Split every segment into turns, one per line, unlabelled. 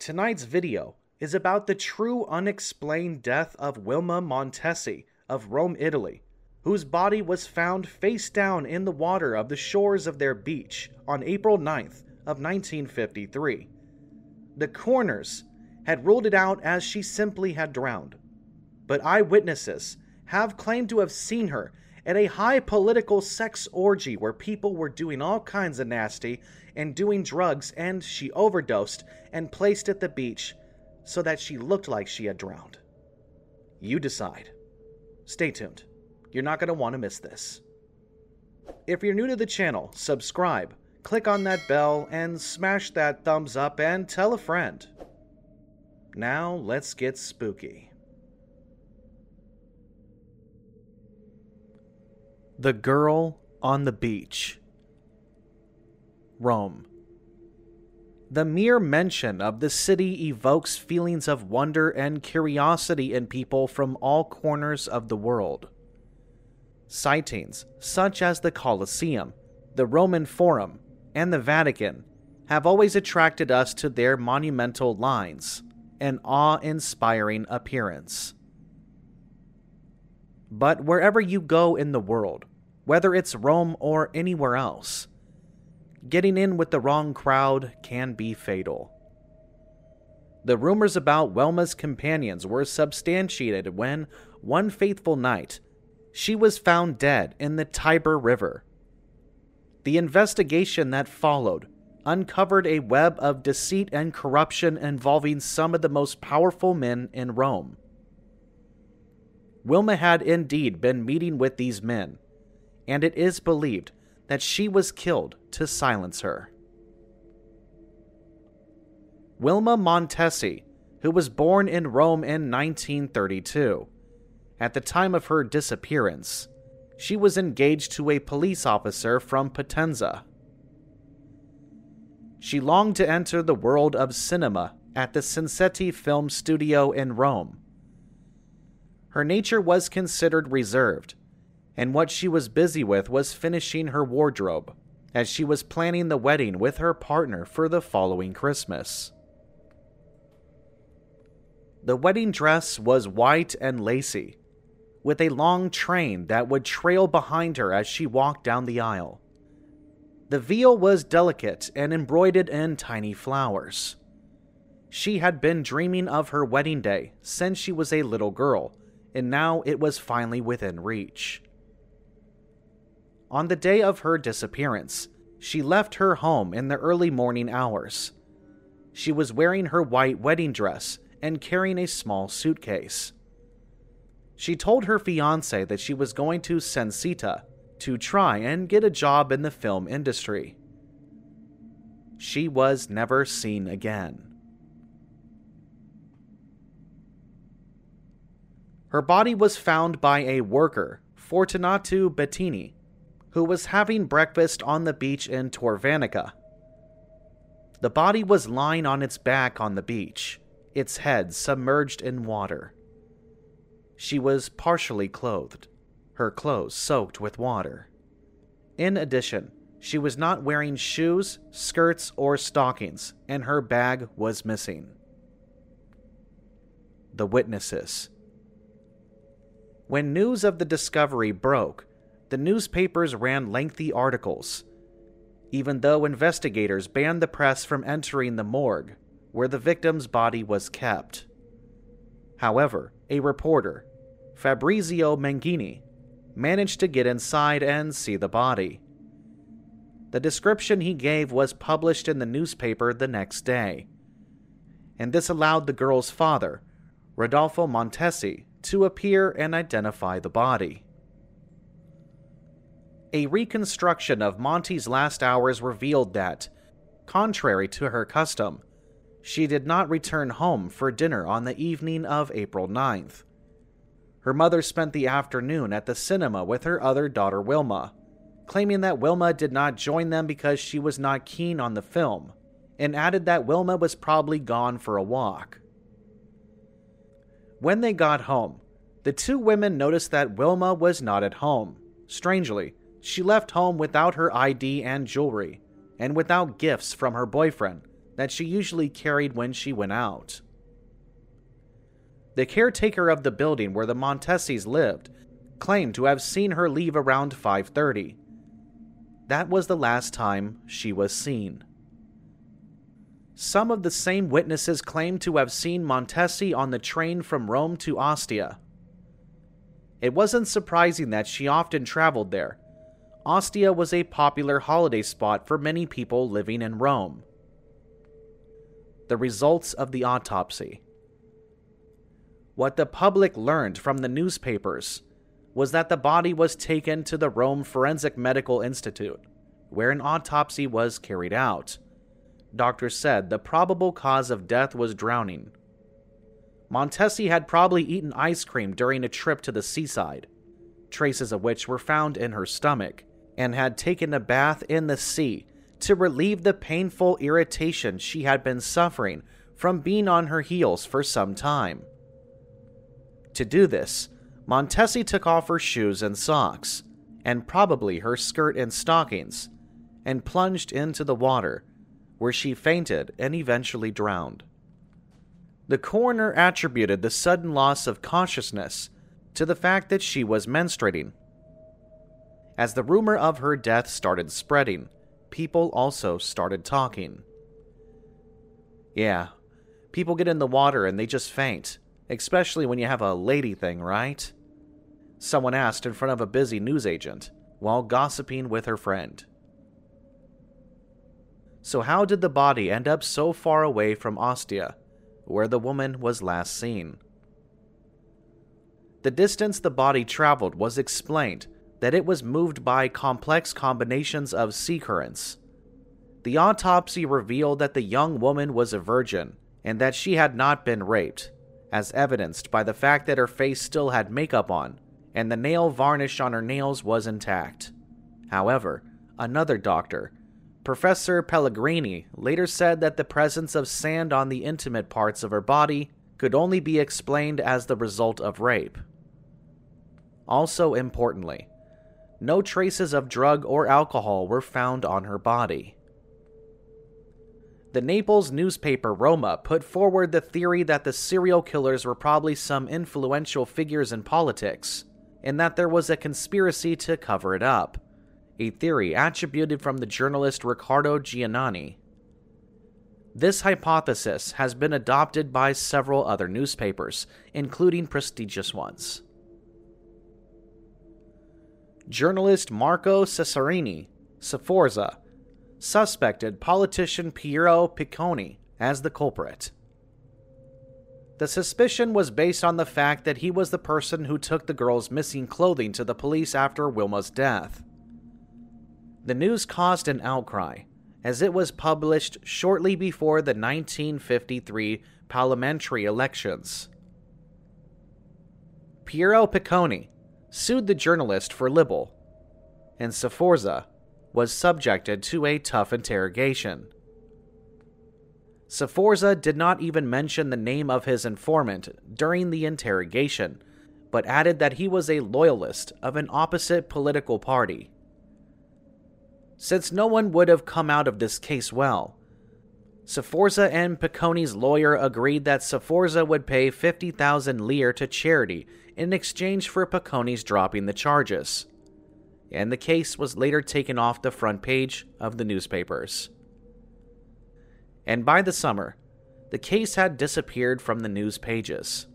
Tonight's video is about the true unexplained death of Wilma Montesi of Rome, Italy, whose body was found face down in the water of the shores of their beach on April 9th of 1953. The coroners had ruled it out as she simply had drowned, but eyewitnesses have claimed to have seen her at a high political sex orgy where people were doing all kinds of nasty and doing drugs, and she overdosed and placed at the beach so that she looked like she had drowned. You decide. Stay tuned. You're not going to want to miss this. If you're new to the channel, subscribe, click on that bell, and smash that thumbs up and tell a friend. Now let's get spooky. The Girl on the Beach. Rome. The mere mention of the city evokes feelings of wonder and curiosity in people from all corners of the world. Sightings such as the Colosseum, the Roman Forum, and the Vatican have always attracted us to their monumental lines and awe-inspiring appearance. But wherever you go in the world, whether it's Rome or anywhere else, getting in with the wrong crowd can be fatal. The rumors about Wilma's companions were substantiated when, one fateful night, she was found dead in the Tiber River. The investigation that followed uncovered a web of deceit and corruption involving some of the most powerful men in Rome. Wilma had indeed been meeting with these men, and it is believed that she was killed to silence her. Wilma Montesi, who was born in Rome in 1932, at the time of her disappearance, she was engaged to a police officer from Potenza. She longed to enter the world of cinema at the Cinecittà Film Studio in Rome. Her nature was considered reserved, and what she was busy with was finishing her wardrobe, as she was planning the wedding with her partner for the following Christmas. The wedding dress was white and lacy, with a long train that would trail behind her as she walked down the aisle. The veil was delicate and embroidered in tiny flowers. She had been dreaming of her wedding day since she was a little girl, and now it was finally within reach. On the day of her disappearance, she left her home in the early morning hours. She was wearing her white wedding dress and carrying a small suitcase. She told her fiancé that she was going to Cinecittà to try and get a job in the film industry. She was never seen again. Her body was found by a worker, Fortunato Bettini, who was having breakfast on the beach in Tor Vanica. The body was lying on its back on the beach, its head submerged in water. She was partially clothed, her clothes soaked with water. In addition, she was not wearing shoes, skirts, or stockings, and her bag was missing. The witnesses. When news of the discovery broke, the newspapers ran lengthy articles, even though investigators banned the press from entering the morgue, where the victim's body was kept. However, a reporter, Fabrizio Mangini, managed to get inside and see the body. The description he gave was published in the newspaper the next day, and this allowed the girl's father, Rodolfo Montesi, to appear and identify the body. A reconstruction of Monty's last hours revealed that, contrary to her custom, she did not return home for dinner on the evening of April 9th. Her mother spent the afternoon at the cinema with her other daughter Wilma, claiming that Wilma did not join them because she was not keen on the film, and added that Wilma was probably gone for a walk. When they got home, the two women noticed that Wilma was not at home. Strangely, she left home without her ID and jewelry, and without gifts from her boyfriend, that she usually carried when she went out. The caretaker of the building where the Montessis lived claimed to have seen her leave around 5:30. That was the last time she was seen. Some of the same witnesses claimed to have seen Montesi on the train from Rome to Ostia. It wasn't surprising that she often traveled there. Ostia was a popular holiday spot for many people living in Rome. The results of the autopsy. What the public learned from the newspapers was that the body was taken to the Rome Forensic Medical Institute, where an autopsy was carried out. Doctors said the probable cause of death was drowning. Montesi had probably eaten ice cream during a trip to the seaside, traces of which were found in her stomach, and had taken a bath in the sea to relieve the painful irritation she had been suffering from being on her heels for some time. To do this, Montesi took off her shoes and socks, and probably her skirt and stockings, and plunged into the water, where she fainted and eventually drowned. The coroner attributed the sudden loss of consciousness to the fact that she was menstruating. As the rumor of her death started spreading, people also started talking. Yeah, people get in the water and they just faint, especially when you have a lady thing, right? Someone asked in front of a busy newsagent while gossiping with her friend. So how did the body end up so far away from Ostia, where the woman was last seen? The distance the body traveled was explained that it was moved by complex combinations of sea currents. The autopsy revealed that the young woman was a virgin and that she had not been raped, as evidenced by the fact that her face still had makeup on and the nail varnish on her nails was intact. However, another doctor, Professor Pellegrini, later said that the presence of sand on the intimate parts of her body could only be explained as the result of rape. Also importantly, no traces of drug or alcohol were found on her body. The Naples newspaper Roma put forward the theory that the serial killers were probably some influential figures in politics, and that there was a conspiracy to cover it up, a theory attributed from the journalist Riccardo Giannani. This hypothesis has been adopted by several other newspapers, including prestigious ones. Journalist Marco Cesarini, Sforza, suspected politician Piero Picconi as the culprit. The suspicion was based on the fact that he was the person who took the girl's missing clothing to the police after Wilma's death. The news caused an outcry, as it was published shortly before the 1953 parliamentary elections. Piero Picconi sued the journalist for libel, and Sforza was subjected to a tough interrogation. Sforza did not even mention the name of his informant during the interrogation, but added that he was a loyalist of an opposite political party. Since no one would have come out of this case well, Sforza and Picconi's lawyer agreed that Sforza would pay 50,000 lire to charity in exchange for Picconi's dropping the charges, and the case was later taken off the front page of the newspapers. And by the summer, the case had disappeared from the news pages.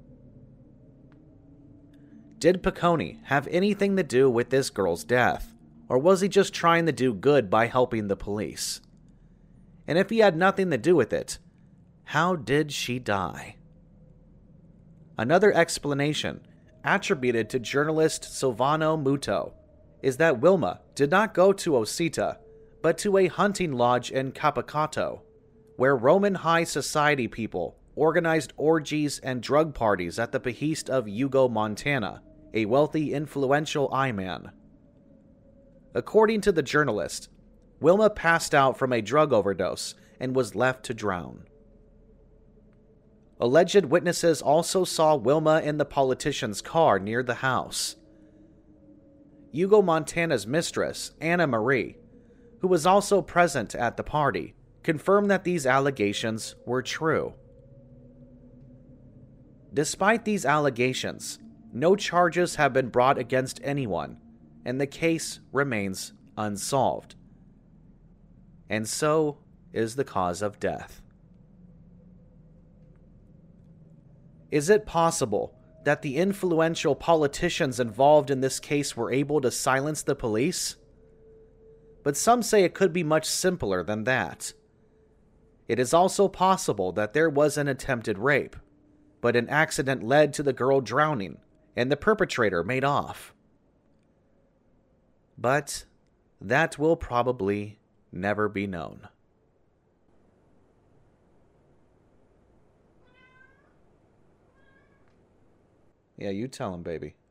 Did Picconi have anything to do with this girl's death, or was he just trying to do good by helping the police? And if he had nothing to do with it, how did she die? Another explanation, attributed to journalist Silvano Muto, is that Wilma did not go to Osita, but to a hunting lodge in Capicato, where Roman high society people organized orgies and drug parties at the behest of Ugo Montana, a wealthy, influential I-man. According to the journalist, Wilma passed out from a drug overdose and was left to drown. Alleged witnesses also saw Wilma in the politician's car near the house. Ugo Montana's mistress, Anna Marie, who was also present at the party, confirm that these allegations were true. Despite these allegations, no charges have been brought against anyone, and the case remains unsolved. And so is the cause of death. Is it possible that the influential politicians involved in this case were able to silence the police? But some say it could be much simpler than that. It is also possible that there was an attempted rape, but an accident led to the girl drowning, and the perpetrator made off. But that will probably never be known. Yeah, you tell him, baby.